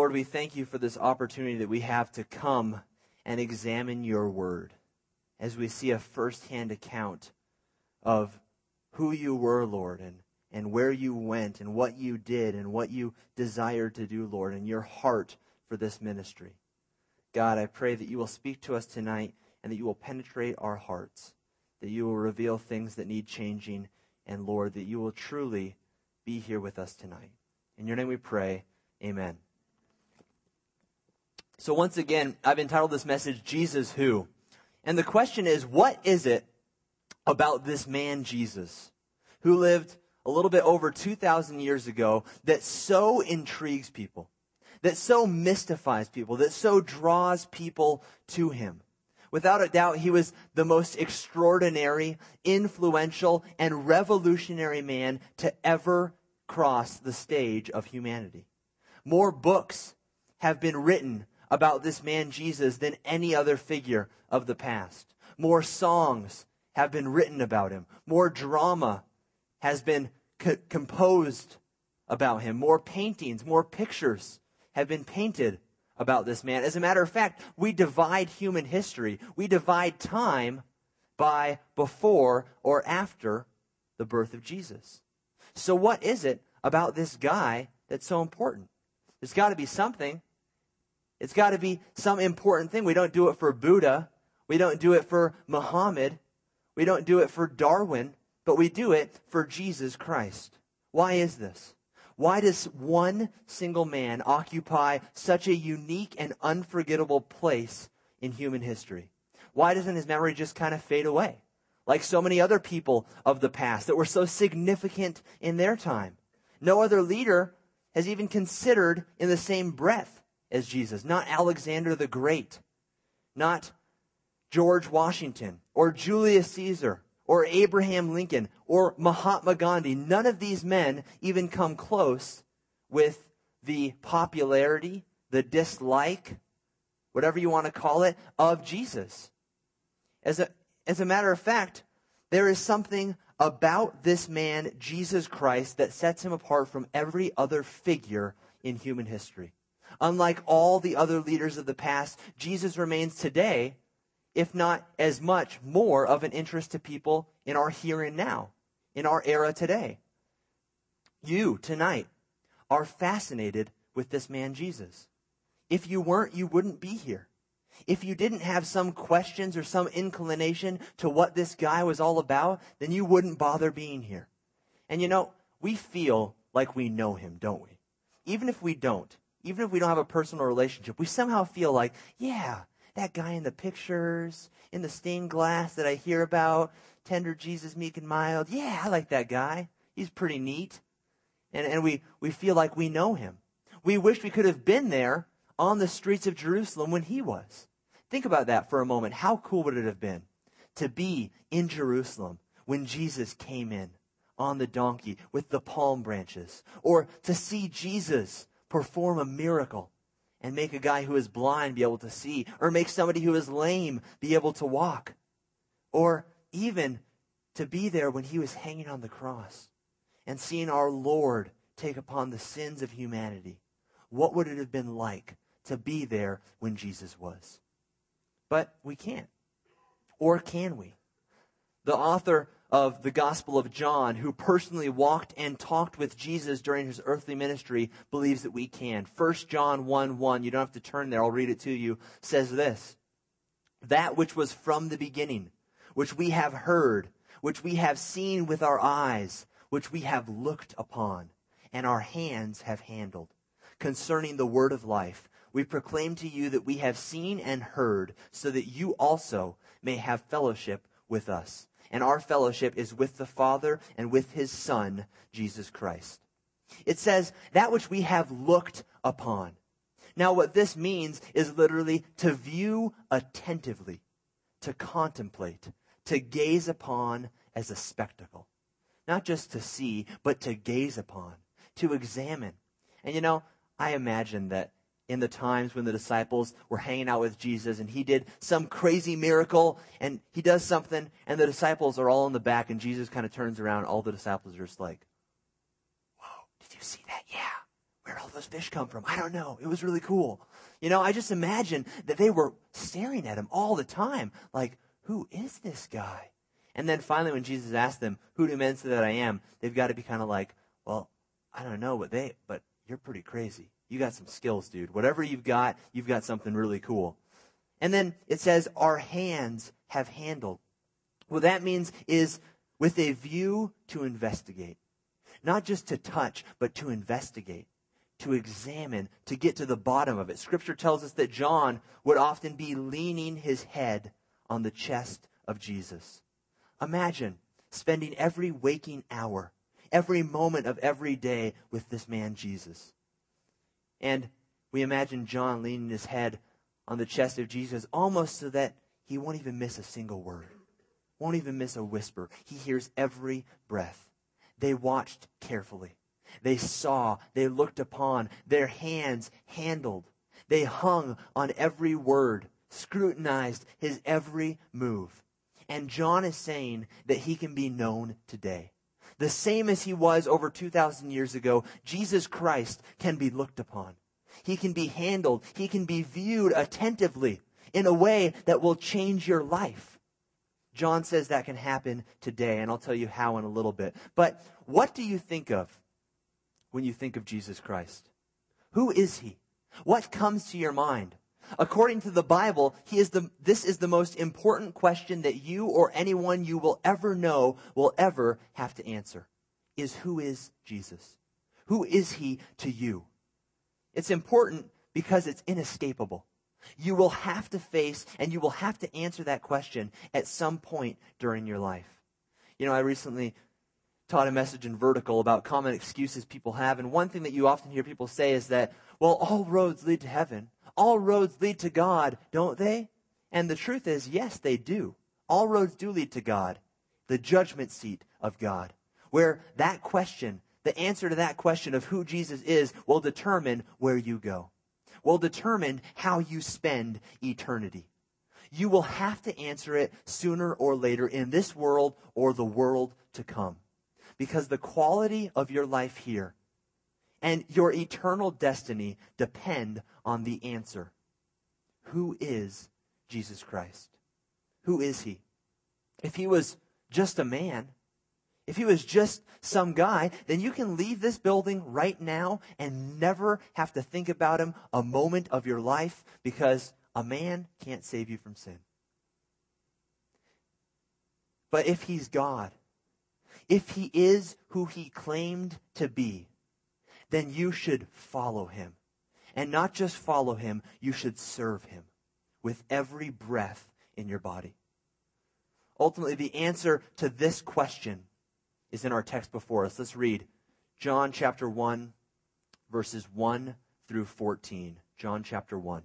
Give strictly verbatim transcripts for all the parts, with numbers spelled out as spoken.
Lord, we thank you for this opportunity that we have to come and examine your word as we see a firsthand account of who you were, Lord, and, and where you went and what you did and what you desired to do, Lord, and your heart for this ministry. God, I pray that you will speak to us tonight and that you will penetrate our hearts, that you will reveal things that need changing, and Lord, that you will truly be here with us tonight. In your name we pray, amen. So once again, I've entitled this message, Jesus Who? And the question is, what is it about this man Jesus, who lived a little bit over two thousand years ago, that so intrigues people, that so mystifies people, that so draws people to him? Without a doubt, he was the most extraordinary, influential, and revolutionary man to ever cross the stage of humanity. More books have been written about this man Jesus than any other figure of the past. More songs have been written about him. More drama has been co- composed about him. More paintings, more pictures have been painted about this man. As a matter of fact, we divide human history. We divide time by before or after the birth of Jesus. So what is it about this guy that's so important? There's got to be something. It's got to be some important thing. We don't do it for Buddha. We don't do it for Muhammad. We don't do it for Darwin, but we do it for Jesus Christ. Why is this? Why does one single man occupy such a unique and unforgettable place in human history? Why doesn't his memory just kind of fade away, like so many other people of the past that were so significant in their time? No other leader has even considered in the same breath as Jesus. Not Alexander the Great, not George Washington, or Julius Caesar, or Abraham Lincoln, or Mahatma Gandhi. None of these men even come close with the popularity, the dislike, whatever you want to call it, of Jesus. As a, as a matter of fact, there is something about this man, Jesus Christ, that sets him apart from every other figure in human history. Unlike all the other leaders of the past, Jesus remains today, if not as much more of an interest to people in our here and now, in our era today. You, tonight, are fascinated with this man Jesus. If you weren't, you wouldn't be here. If you didn't have some questions or some inclination to what this guy was all about, then you wouldn't bother being here. And you know, we feel like we know him, don't we? Even if we don't, even if we don't have a personal relationship, we somehow feel like, yeah, that guy in the pictures, in the stained glass that I hear about, tender Jesus, meek and mild. Yeah, I like that guy. He's pretty neat. And, and we, we feel like we know him. We wish we could have been there on the streets of Jerusalem when he was. Think about that for a moment. How cool would it have been to be in Jerusalem when Jesus came in on the donkey with the palm branches? Or to see Jesus perform a miracle and make a guy who is blind be able to see, or make somebody who is lame be able to walk, or even to be there when he was hanging on the cross and seeing our Lord take upon the sins of humanity. What would it have been like to be there when Jesus was? But we can't. Or can we? The author of the Gospel of John, who personally walked and talked with Jesus during his earthly ministry, believes that we can. First John one one, you don't have to turn there, I'll read it to you, says this: that which was from the beginning, which we have heard, which we have seen with our eyes, which we have looked upon, and our hands have handled, concerning the word of life. We proclaim to you that we have seen and heard, so that you also may have fellowship with us. And our fellowship is with the Father and with his Son, Jesus Christ. It says, that which we have looked upon. Now, what this means is literally to view attentively, to contemplate, to gaze upon as a spectacle. Not just to see, but to gaze upon, to examine. And you know, I imagine that in the times when the disciples were hanging out with Jesus and he did some crazy miracle and he does something and the disciples are all in the back and Jesus kind of turns around. All the disciples are just like, whoa, did you see that? Yeah, where'd all those fish come from? I don't know. It was really cool. You know, I just imagine that they were staring at him all the time. Like, who is this guy? And then finally when Jesus asked them, who do men say that I am? They've got to be kind of like, well, I don't know, but they, but you're pretty crazy. You got some skills, dude. Whatever you've got, you've got something really cool. And then it says, our hands have handled. What that means is with a view to investigate. Not just to touch, but to investigate, to examine, to get to the bottom of it. Scripture tells us that John would often be leaning his head on the chest of Jesus. Imagine spending every waking hour, every moment of every day with this man, Jesus. And we imagine John leaning his head on the chest of Jesus almost so that he won't even miss a single word, won't even miss a whisper. He hears every breath. They watched carefully. They saw, they looked upon, their hands handled. They hung on every word, scrutinized his every move. And John is saying that he can be known today. The same as he was over two thousand years ago, Jesus Christ can be looked upon. He can be handled. He can be viewed attentively in a way that will change your life. John says that can happen today, and I'll tell you how in a little bit. But what do you think of when you think of Jesus Christ? Who is he? What comes to your mind? According to the Bible, he is the, this is the most important question that you or anyone you will ever know will ever have to answer, is who is Jesus? Who is he to you? It's important because it's inescapable. You will have to face and you will have to answer that question at some point during your life. You know, I recently taught a message in Vertical about common excuses people have. And one thing that you often hear people say is that, well, all roads lead to heaven. All roads lead to God, don't they? And the truth is, yes, they do. All roads do lead to God, the judgment seat of God, where that question, the answer to that question of who Jesus is, will determine where you go. Will determine how you spend eternity. You will have to answer it sooner or later in this world or the world to come. Because the quality of your life here and your eternal destiny depend on the answer. Who is Jesus Christ? Who is he? If he was just a man, if he was just some guy, then you can leave this building right now and never have to think about him a moment of your life, because a man can't save you from sin. But if he's God, if he is who he claimed to be, then you should follow him. And not just follow him, you should serve him with every breath in your body. Ultimately, the answer to this question is in our text before us. Let's read John chapter one, verses one through fourteen. John chapter one.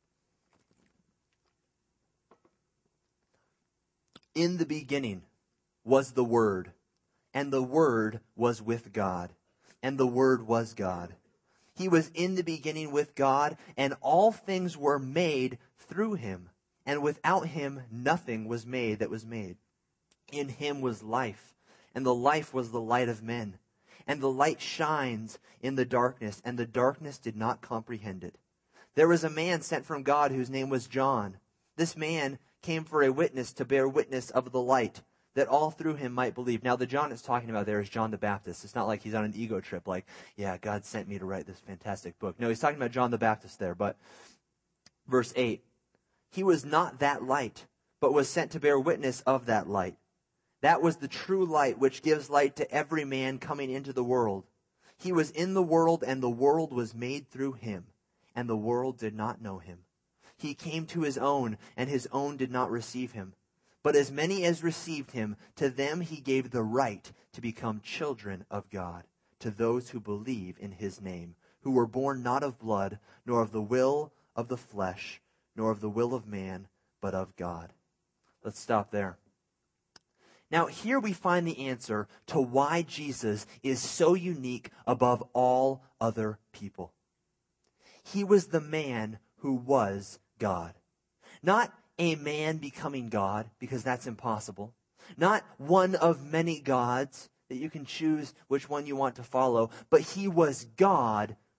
In the beginning was the Word, and the Word was with God, and the Word was God. He was in the beginning with God, and all things were made through him, and without him nothing was made that was made. In him was life, and the life was the light of men. And the light shines in the darkness, and the darkness did not comprehend it. There was a man sent from God whose name was John. This man came for a witness to bear witness of the light, that all through him might believe. Now, the John it's talking about there is John the Baptist. It's not like he's on an ego trip, like, yeah, God sent me to write this fantastic book. No, he's talking about John the Baptist there. But verse eight, he was not that light, but was sent to bear witness of that light. That was the true light which gives light to every man coming into the world. He was in the world, and the world was made through him, and the world did not know him. He came to his own, and his own did not receive him. But as many as received him, to them he gave the right to become children of God, to those who believe in his name, who were born not of blood, nor of the will of the flesh, nor of the will of man, but of God. Let's stop there. Now, here we find the answer to why Jesus is so unique above all other people. He was the man who was God. Not a man becoming God, because that's impossible. Not one of many gods that you can choose which one you want to follow, but he was God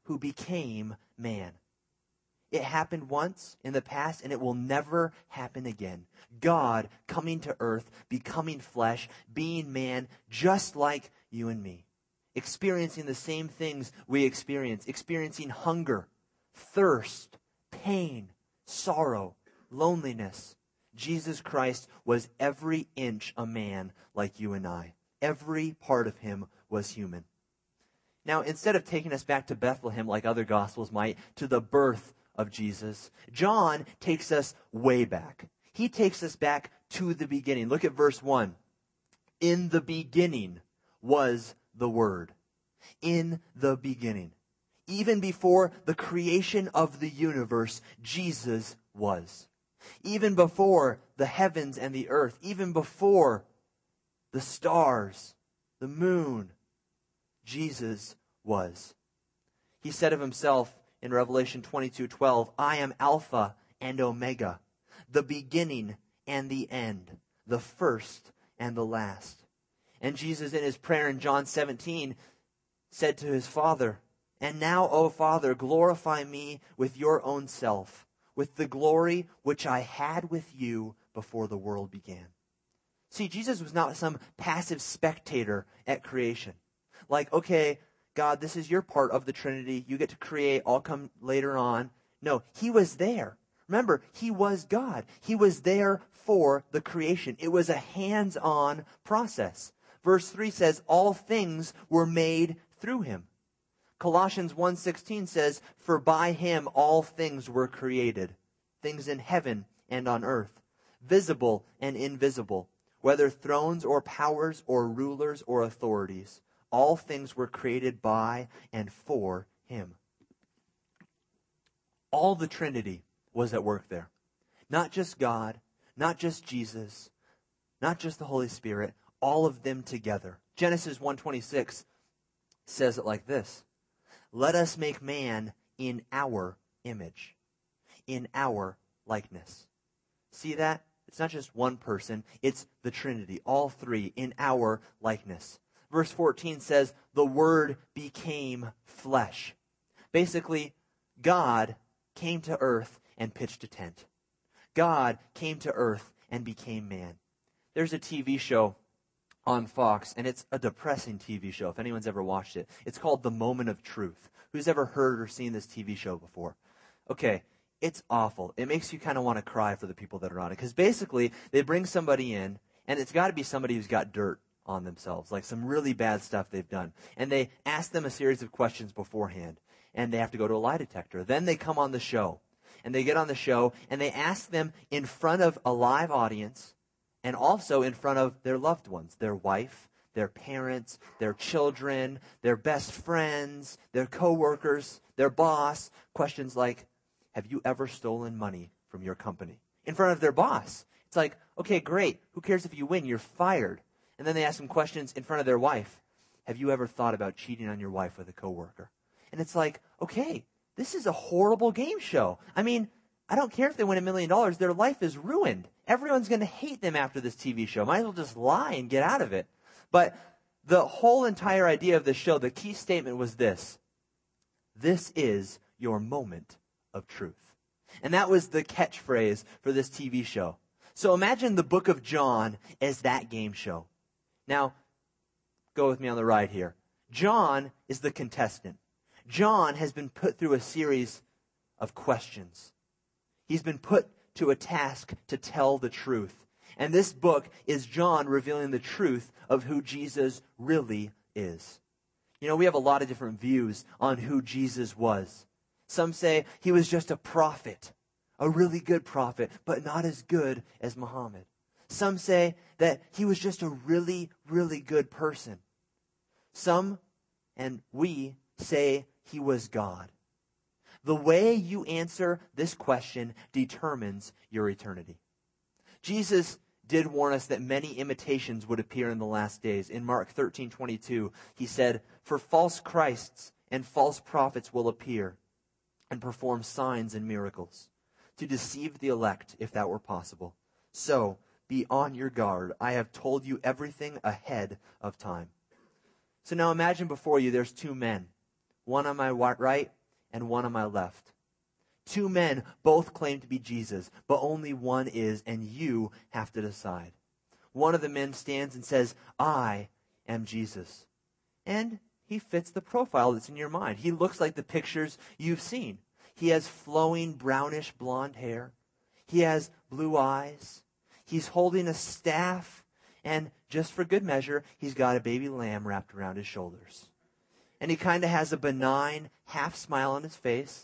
who became man. It happened once in the past, and it will never happen again. God coming to earth, becoming flesh, being man, just like you and me. Experiencing the same things we experience. Experiencing hunger, thirst, pain, sorrow, loneliness. Jesus Christ was every inch a man like you and I. Every part of him was human. Now, instead of taking us back to Bethlehem like other gospels might, to the birth of Jesus, John takes us way back. He takes us back to the beginning. Look at verse one. In the beginning was the Word. In the beginning. Even before the creation of the universe, Jesus was. Even before the heavens and the earth, even before the stars, the moon, Jesus was. He said of himself in Revelation twenty-two twelve, I am Alpha and Omega, the beginning and the end, the first and the last. And Jesus in his prayer in John seventeen said to his Father, and now, O Father, glorify me with your own self, with the glory which I had with you before the world began. See, Jesus was not some passive spectator at creation. Like, okay, God, this is your part of the Trinity. You get to create. I'll come later on. No, he was there. Remember, he was God. He was there for the creation. It was a hands-on process. Verse three says, all things were made through him. Colossians one sixteen says, for by him all things were created, things in heaven and on earth, visible and invisible, whether thrones or powers or rulers or authorities. All things were created by and for him. All the Trinity was at work there. Not just God, not just Jesus, not just the Holy Spirit, all of them together. Genesis one twenty-six says it like this. Let us make man in our image, in our likeness. See that? It's not just one person. It's the Trinity, all three in our likeness. Verse fourteen says, the Word became flesh. Basically, God came to earth and pitched a tent. God came to earth and became man. There's a T V show on Fox, and it's a depressing T V show, if anyone's ever watched it. It's called The Moment of Truth. Who's ever heard or seen this T V show before? Okay, it's awful. It makes you kind of want to cry for the people that are on it. Because basically, they bring somebody in, and it's got to be somebody who's got dirt on themselves, like some really bad stuff they've done. And they ask them a series of questions beforehand, and they have to go to a lie detector. Then they come on the show, and they get on the show, and they ask them in front of a live audience, and also in front of their loved ones, their wife, their parents, their children, their best friends, their coworkers, their boss. Questions like, have you ever stolen money from your company? In front of their boss. It's like, okay, great. Who cares if you win? You're fired. And then they ask them questions in front of their wife. Have you ever thought about cheating on your wife with a coworker? And it's like, okay, this is a horrible game show. I mean, I don't care if they win a million dollars. Their life is ruined. Everyone's going to hate them after this T V show. Might as well just lie and get out of it. But the whole entire idea of the show, the key statement was this. This is your moment of truth. And that was the catchphrase for this T V show. So imagine the book of John as that game show. Now, go with me on the ride here. John is the contestant. John has been put through a series of questions. He's been put to a task to tell the truth. And this book is John revealing the truth of who Jesus really is. You know, we have a lot of different views on who Jesus was. Some say he was just a prophet, a really good prophet, but not as good as Muhammad. Some say that he was just a really, really good person. Some, and we, say he was God. The way you answer this question determines your eternity. Jesus did warn us that many imitations would appear in the last days. In Mark thirteen twenty-two, he said, for false Christs and false prophets will appear and perform signs and miracles to deceive the elect, if that were possible. So, be on your guard. I have told you everything ahead of time. So now imagine before you there's two men, one on my right and one on my left. Two men both claim to be Jesus, but only one is, and you have to decide. One of the men stands and says, I am Jesus. And he fits the profile that's in your mind. He looks like the pictures you've seen. He has flowing brownish blonde hair. He has blue eyes. He's holding a staff. And just for good measure, he's got a baby lamb wrapped around his shoulders. And he kind of has a benign half smile on his face.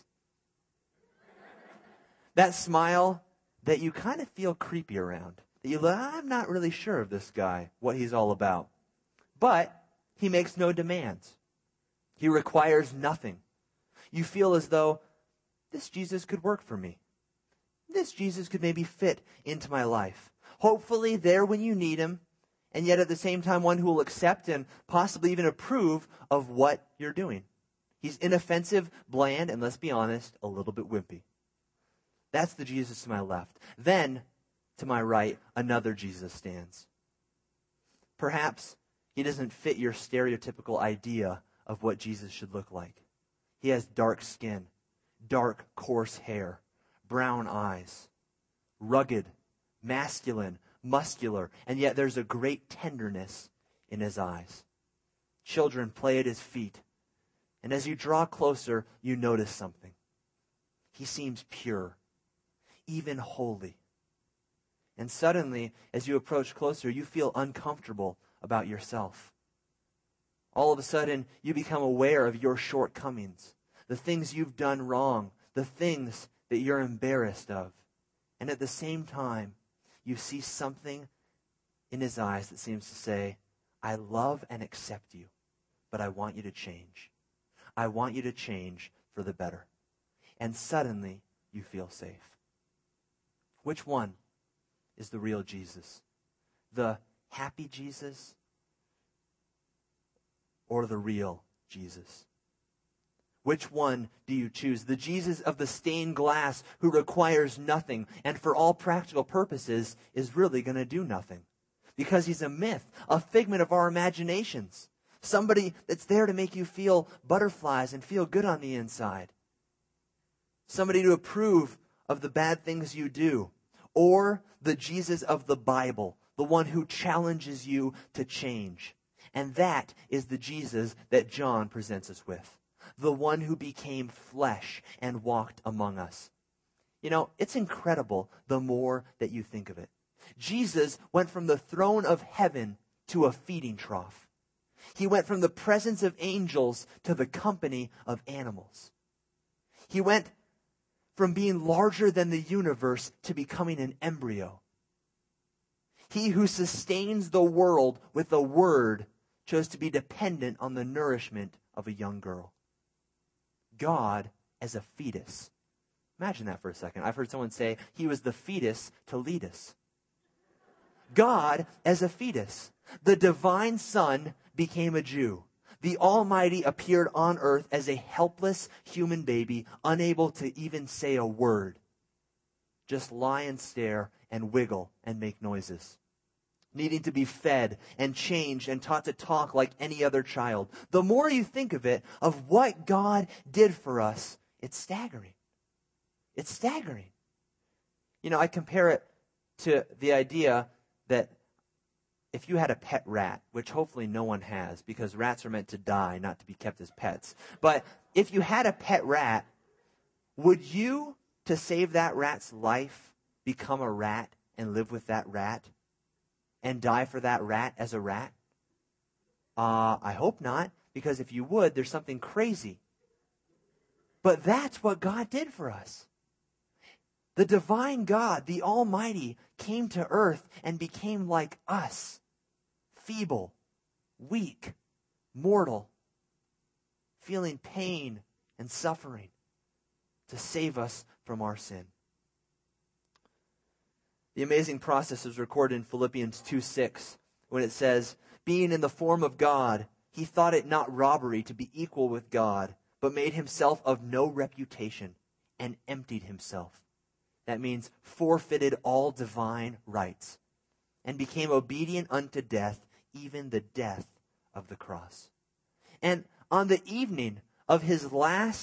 That smile that you kind of feel creepy around. That you look, I'm not really sure of this guy, what he's all about. But he makes no demands. He requires nothing. You feel as though this Jesus could work for me. This Jesus could maybe fit into my life. Hopefully there when you need him, and yet at the same time one who will accept and possibly even approve of what you're doing. He's inoffensive, bland, and let's be honest, a little bit wimpy. That's the Jesus to my left. Then, to my right, another Jesus stands. Perhaps he doesn't fit your stereotypical idea of what Jesus should look like. He has dark skin, dark, coarse hair, brown eyes, rugged, masculine, muscular, and yet there's a great tenderness in his eyes. Children play at his feet, and as you draw closer, you notice something. He seems pure, even holy. And suddenly, as you approach closer, you feel uncomfortable about yourself. All of a sudden, you become aware of your shortcomings, the things you've done wrong, the things that you're embarrassed of. And at the same time, you see something in his eyes that seems to say, I love and accept you, but I want you to change. I want you to change for the better. And suddenly, you feel safe. Which one is the real Jesus? The happy Jesus or the real Jesus? Which one do you choose? The Jesus of the stained glass who requires nothing and for all practical purposes is really going to do nothing because he's a myth, a figment of our imaginations. Somebody that's there to make you feel butterflies and feel good on the inside. Somebody to approve of the bad things you do. Or the Jesus of the Bible, the one who challenges you to change. And that is the Jesus that John presents us with. The one who became flesh and walked among us. You know, it's incredible the more that you think of it. Jesus went from the throne of heaven to a feeding trough. He went from the presence of angels to the company of animals. He went from being larger than the universe to becoming an embryo. He who sustains the world with a word chose to be dependent on the nourishment of a young girl. God as a fetus. Imagine that for a second. I've heard someone say he was the fetus to lead us. God as a fetus. The divine Son became a Jew. The Almighty appeared on earth as a helpless human baby, unable to even say a word. Just lie and stare and wiggle and make noises. Needing to be fed and changed and taught to talk like any other child. The more you think of it, of what God did for us, it's staggering. It's staggering. You know, I compare it to the idea that if you had a pet rat, which hopefully no one has, because rats are meant to die, not to be kept as pets. But if you had a pet rat, would you, to save that rat's life, become a rat and live with that rat and die for that rat as a rat? Uh, I hope not, because if you would, there's something crazy. But that's what God did for us. The divine God, the Almighty, came to earth and became like us. Feeble, weak, mortal, feeling pain and suffering to save us from our sin. The amazing process is recorded in Philippians two six when it says, being in the form of God, he thought it not robbery to be equal with God, but made himself of no reputation and emptied himself. That means forfeited all divine rights and became obedient unto death, even the death of the cross. And on the evening of his last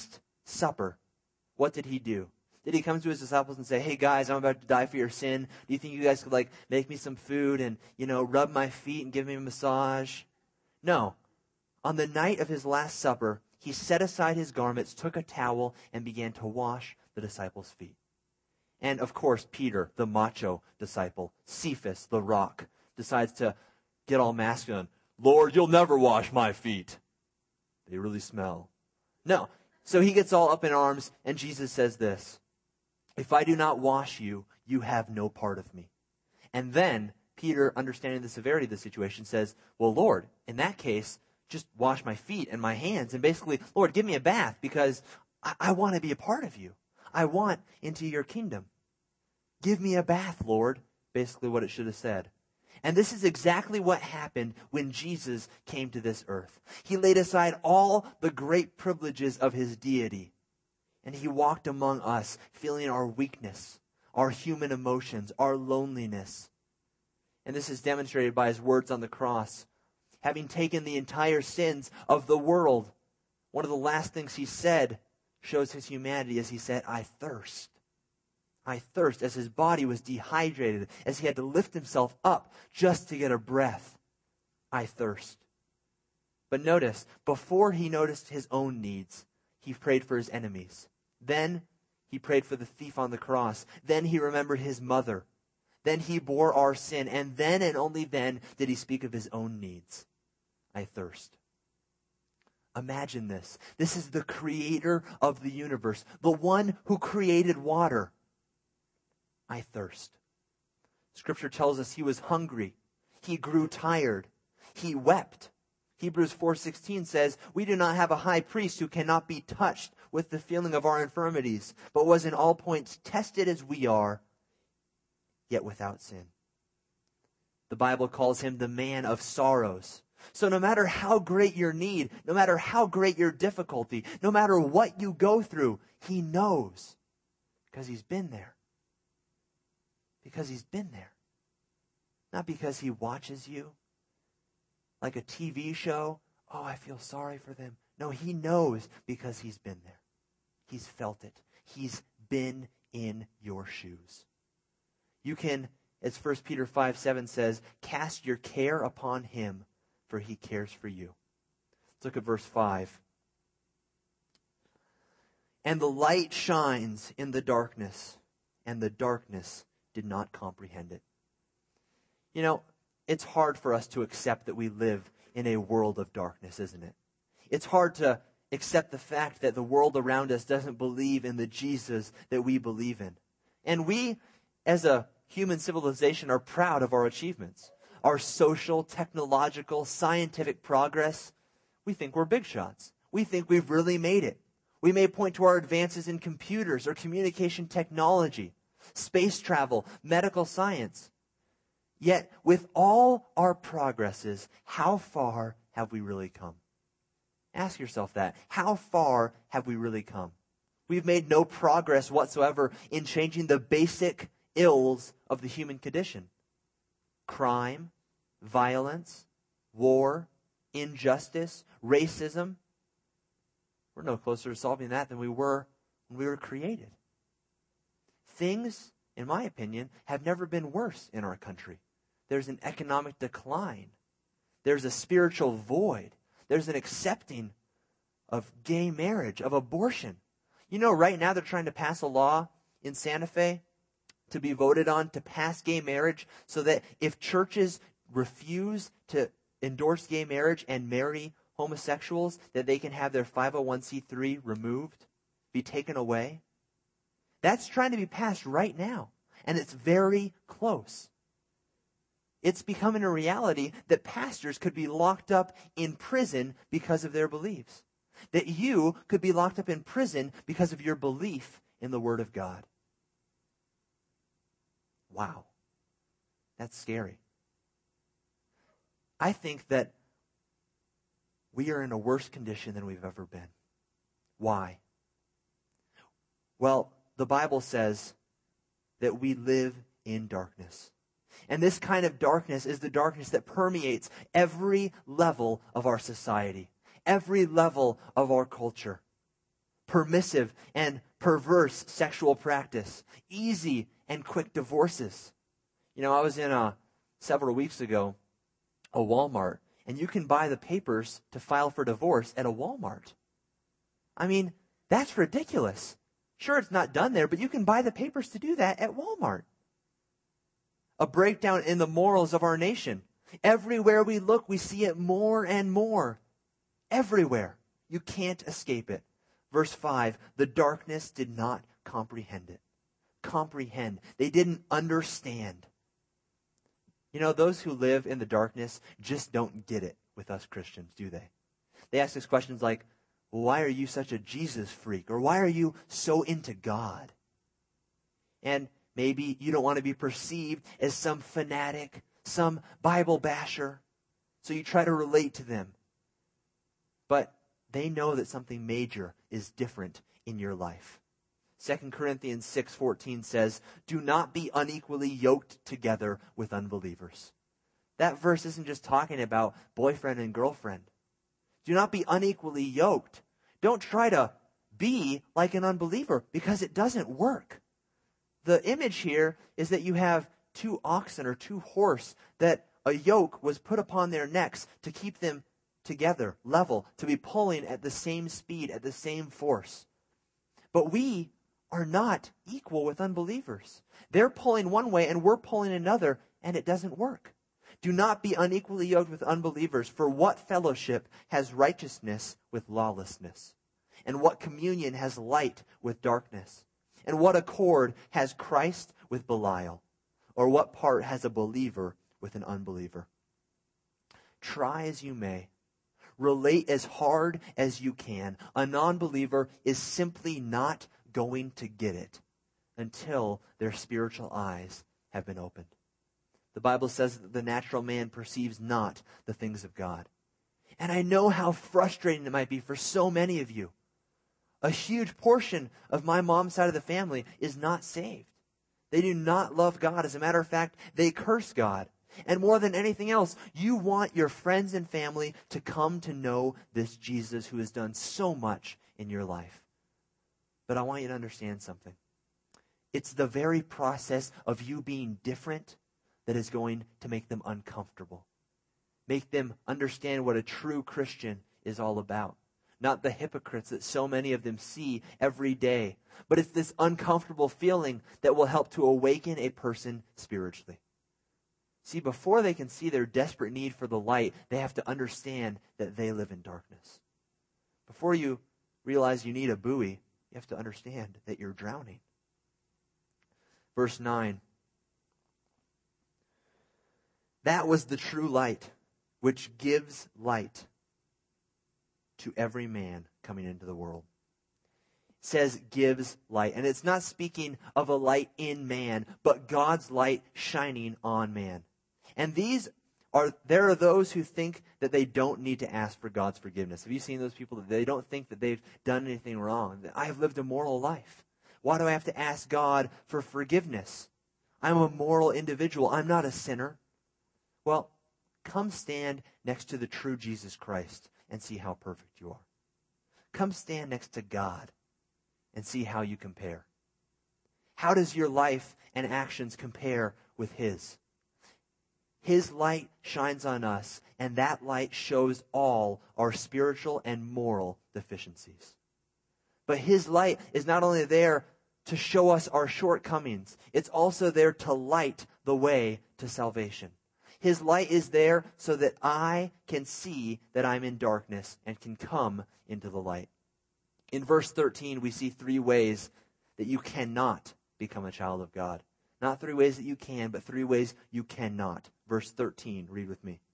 Supper, what did he do? Did he come to his disciples and say, hey guys, I'm about to die for your sin. Do you think you guys could like make me some food and, you know, rub my feet and give me a massage? No. On the night of his Last Supper, he set aside his garments, took a towel, and began to wash the disciples' feet. And of course, Peter, the macho disciple, Cephas, the rock, decides to get all masculine. Lord, you'll never wash my feet. They really smell. No. So he gets all up in arms, and Jesus says this, if I do not wash you, you have no part of me. And then Peter, understanding the severity of the situation, says, well, Lord, in that case, just wash my feet and my hands. And basically, Lord, give me a bath because I, I want to be a part of you. I want into your kingdom. Give me a bath, Lord. Basically what it should have said. And this is exactly what happened when Jesus came to this earth. He laid aside all the great privileges of his deity. And he walked among us, feeling our weakness, our human emotions, our loneliness. And this is demonstrated by his words on the cross. Having taken the entire sins of the world, one of the last things he said shows his humanity as he said, I thirst. I thirst, as his body was dehydrated, as he had to lift himself up just to get a breath. I thirst. But notice, before he noticed his own needs, he prayed for his enemies. Then he prayed for the thief on the cross. Then he remembered his mother. Then he bore our sin. And then and only then did he speak of his own needs. I thirst. Imagine this. This is the creator of the universe, the one who created water. I thirst. Scripture tells us he was hungry. He grew tired. He wept. Hebrews four sixteen says, we do not have a high priest who cannot be touched with the feeling of our infirmities, but was in all points tested as we are, yet without sin. The Bible calls him the man of sorrows. So no matter how great your need, no matter how great your difficulty, no matter what you go through, he knows because he's been there. Because he's been there. Not because he watches you like a T V show. Oh, I feel sorry for them. No, he knows because he's been there. He's felt it. He's been in your shoes. You can, as First Peter five seven says, cast your care upon him, for he cares for you. Let's look at verse five. And the light shines in the darkness, and the darkness did not comprehend it. You know, it's hard for us to accept that we live in a world of darkness, isn't it? It's hard to accept the fact that the world around us doesn't believe in the Jesus that we believe in. And we, as a human civilization, are proud of our achievements. Our social, technological, scientific progress. We think we're big shots. We think we've really made it. We may point to our advances in computers or communication technology, space travel, medical science. Yet, with all our progresses, how far have we really come? Ask yourself that. How far have we really come? We've made no progress whatsoever in changing the basic ills of the human condition. Crime, violence, war, injustice, racism. We're no closer to solving that than we were when we were created. Things, in my opinion, have never been worse in our country. There's an economic decline. There's a spiritual void. There's an accepting of gay marriage, of abortion. You know, right now they're trying to pass a law in Santa Fe to be voted on to pass gay marriage so that if churches refuse to endorse gay marriage and marry homosexuals, that they can have their five oh one c three removed, be taken away. That's trying to be passed right now, and it's very close. It's becoming a reality that pastors could be locked up in prison because of their beliefs. That you could be locked up in prison because of your belief in the Word of God. Wow. That's scary. I think that we are in a worse condition than we've ever been. Why? Well, the Bible says that we live in darkness. And this kind of darkness is the darkness that permeates every level of our society, every level of our culture. permissive and perverse sexual practice, easy and quick divorces. You know, I was in a, several weeks ago, a Walmart, and you can buy the papers to file for divorce at a Walmart. I mean, that's ridiculous. Sure, it's not done there, but you can buy the papers to do that at Walmart. A breakdown in the morals of our nation. Everywhere we look, we see it more and more. Everywhere. You can't escape it. Verse five, the darkness did not comprehend it. Comprehend. They didn't understand. You know, those who live in the darkness just don't get it with us Christians, do they? They ask us questions like, why are you such a Jesus freak? Or why are you so into God? And maybe you don't want to be perceived as some fanatic, some Bible basher. So you try to relate to them. But they know that something major is different in your life. Second Corinthians six fourteen says, do not be unequally yoked together with unbelievers. That verse isn't just talking about boyfriend and girlfriend. Do not be unequally yoked. Don't try to be like an unbeliever because it doesn't work. The image here is that you have two oxen or two horse, that a yoke was put upon their necks to keep them together, level, to be pulling at the same speed, at the same force. But we are not equal with unbelievers. They're pulling one way and we're pulling another, and it doesn't work. Do not be unequally yoked with unbelievers, for what fellowship has righteousness with lawlessness? And what communion has light with darkness? And what accord has Christ with Belial? Or what part has a believer with an unbeliever? Try as you may. Relate as hard as you can. A non-believer is simply not going to get it until their spiritual eyes have been opened. The Bible says that the natural man perceives not the things of God. And I know how frustrating it might be for so many of you. A huge portion of my mom's side of the family is not saved. They do not love God. As a matter of fact, they curse God. And more than anything else, you want your friends and family to come to know this Jesus who has done so much in your life. But I want you to understand something. It's the very process of you being different that is going to make them uncomfortable. Make them understand what a true Christian is all about. Not the hypocrites that so many of them see every day. But it's this uncomfortable feeling that will help to awaken a person spiritually. See, before they can see their desperate need for the light, they have to understand that they live in darkness. Before you realize you need a buoy, you have to understand that you're drowning. Verse nine. That was the true light, which gives light to every man coming into the world. It says gives light. And it's not speaking of a light in man, but God's light shining on man. And these are, there are those who think that they don't need to ask for God's forgiveness. Have you seen those people that they don't think that they've done anything wrong? That I have lived a moral life. Why do I have to ask God for forgiveness? I'm a moral individual. I'm not a sinner. Well, come stand next to the true Jesus Christ and see how perfect you are. Come stand next to God and see how you compare. How does your life and actions compare with His? His light shines on us, and that light shows all our spiritual and moral deficiencies. But His light is not only there to show us our shortcomings, it's also there to light the way to salvation. His light is there so that I can see that I'm in darkness and can come into the light. In verse thirteen, we see three ways that you cannot become a child of God. Not three ways that you can, but three ways you cannot. Verse thirteen, read with me.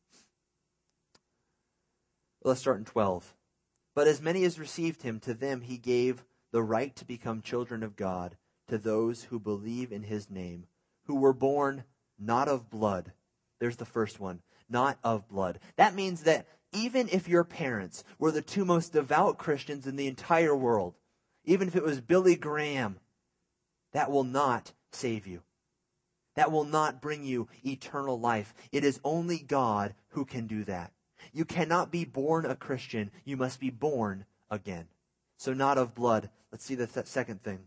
Let's start in twelve. But as many as received Him, to them He gave the right to become children of God, to those who believe in His name, who were born not of blood. There's the first one. Not of blood. That means that even if your parents were the two most devout Christians in the entire world, even if it was Billy Graham, that will not save you. That will not bring you eternal life. It is only God who can do that. You cannot be born a Christian. You must be born again. So not of blood. Let's see the th- second thing.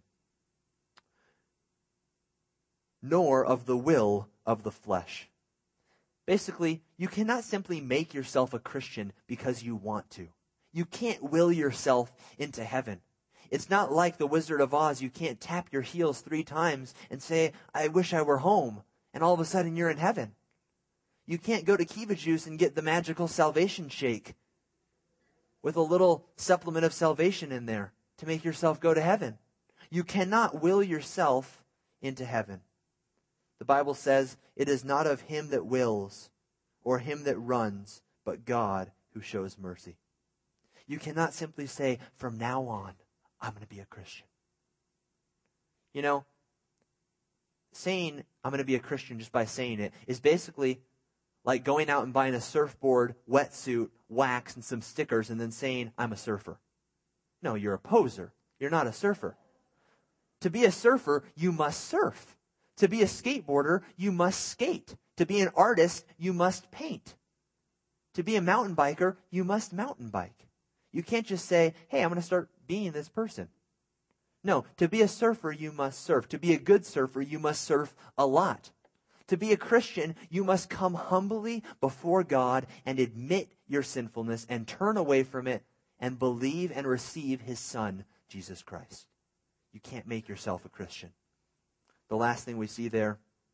Nor of the will of the flesh. Basically, you cannot simply make yourself a Christian because you want to. You can't will yourself into heaven. It's not like the Wizard of Oz. You can't tap your heels three times and say, I wish I were home, and all of a sudden you're in heaven. You can't go to Kiva Juice and get the magical salvation shake with a little supplement of salvation in there to make yourself go to heaven. You cannot will yourself into heaven. The Bible says, it is not of him that wills or him that runs, but God who shows mercy. You cannot simply say, from now on, I'm going to be a Christian. You know, saying I'm going to be a Christian just by saying it is basically like going out and buying a surfboard, wetsuit, wax, and some stickers and then saying, I'm a surfer. No, you're a poser. You're not a surfer. To be a surfer, you must surf. To be a skateboarder, you must skate. To be an artist, you must paint. To be a mountain biker, you must mountain bike. You can't just say, hey, I'm going to start being this person. No, to be a surfer, you must surf. To be a good surfer, you must surf a lot. To be a Christian, you must come humbly before God and admit your sinfulness and turn away from it and believe and receive his Son, Jesus Christ. You can't make yourself a Christian. The last thing we see there,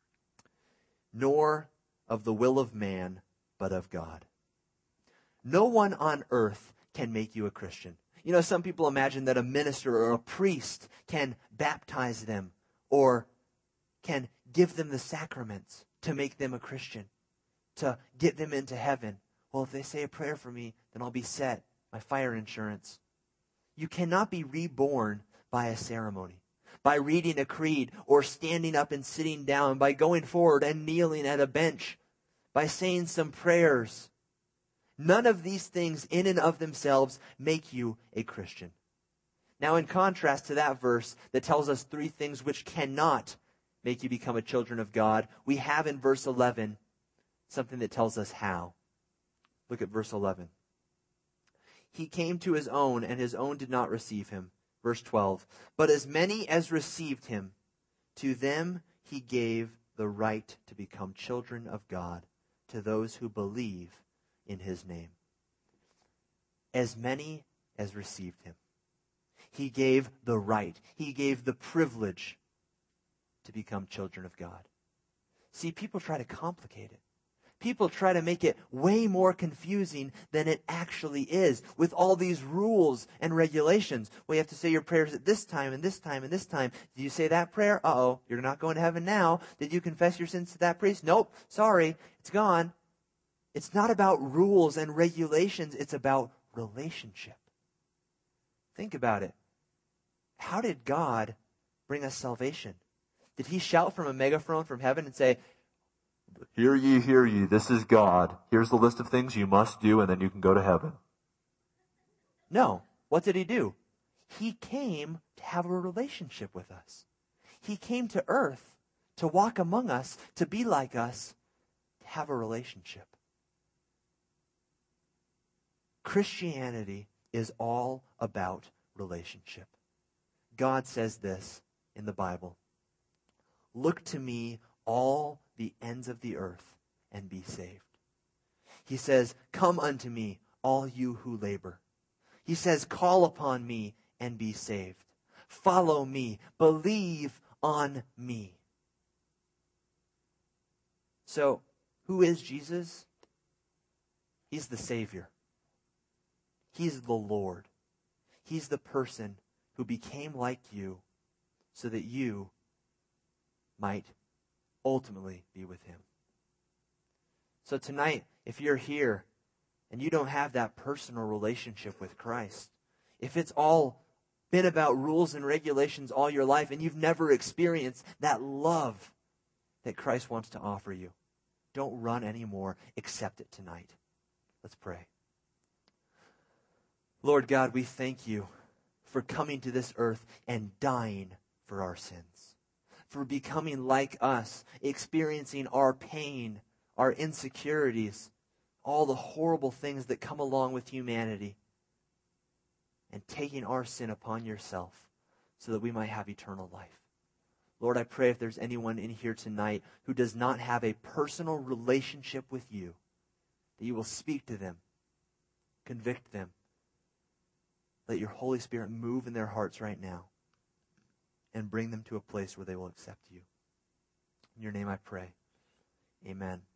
nor of the will of man, but of God. No one on earth can make you a Christian. You know, some people imagine that a minister or a priest can baptize them or can give them the sacraments to make them a Christian, to get them into heaven. Well, if they say a prayer for me, then I'll be set. My fire insurance. You cannot be reborn by a ceremony, by reading a creed or standing up and sitting down, by going forward and kneeling at a bench, by saying some prayers. None of these things in and of themselves make you a Christian. Now, in contrast to that verse that tells us three things which cannot make you become a children of God, we have in verse eleven something that tells us how. Look at verse eleven. He came to his own, and his own did not receive him. Verse twelve. But as many as received him, to them he gave the right to become children of God, to those who believe in his name. As many as received him. He gave the right. He gave the privilege to become children of God. See, people try to complicate it. People try to make it way more confusing than it actually is with all these rules and regulations. Well, you have to say your prayers at this time and this time and this time. Did you say that prayer? Uh-oh, you're not going to heaven now. Did you confess your sins to that priest? Nope, sorry, it's gone. It's not about rules and regulations. It's about relationship. Think about it. How did God bring us salvation? Did he shout from a megaphone from heaven and say, hear ye, hear ye, this is God. Here's the list of things you must do, and then you can go to heaven. No. What did he do? He came to have a relationship with us. He came to earth to walk among us, to be like us, to have a relationship. Christianity is all about relationship. God says this in the Bible. Look to me, all the ends of the earth, and be saved. He says, come unto me, all you who labor. He says, call upon me and be saved. Follow me, believe on me. So, who is Jesus? He's the Savior. He's the Lord. He's the person who became like you so that you might ultimately be with him. So tonight, if you're here and you don't have that personal relationship with Christ, if it's all been about rules and regulations all your life and you've never experienced that love that Christ wants to offer you, don't run anymore. Accept it tonight. Let's pray. Lord God, we thank you for coming to this earth and dying for our sins, for becoming like us, experiencing our pain, our insecurities, all the horrible things that come along with humanity, and taking our sin upon yourself so that we might have eternal life. Lord, I pray if there's anyone in here tonight who does not have a personal relationship with you, that you will speak to them, convict them. Let your Holy Spirit move in their hearts right now and bring them to a place where they will accept you. In your name I pray. Amen.